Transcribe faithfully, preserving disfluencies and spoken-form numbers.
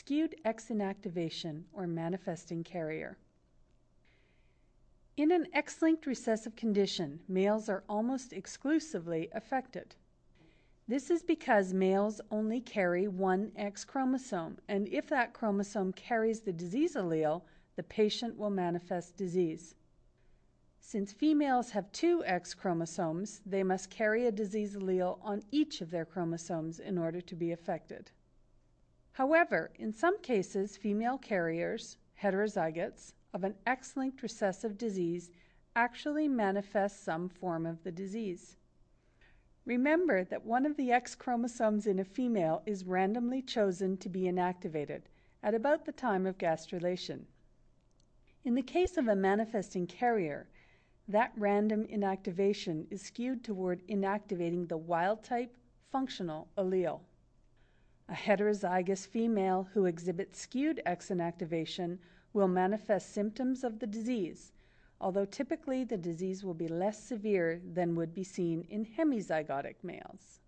skewed X inactivation or manifesting carrier. In an X-linked recessive condition, males are almost exclusively affected. This is because males only carry one X chromosome, and if that chromosome carries the disease allele, the patient will manifest disease. Since females have two X chromosomes, they must carry a disease allele on each of their chromosomes in order to be affected. However, in some cases, female carriers, heterozygotes, of an X-linked recessive disease actually manifest some form of the disease. Remember that one of the X chromosomes in a female is randomly chosen to be inactivated at about the time of gastrulation. In the case of a manifesting carrier, that random inactivation is skewed toward inactivating the wild-type functional allele. A heterozygous female who exhibits skewed X inactivation will manifest symptoms of the disease, although typically the disease will be less severe than would be seen in hemizygotic males.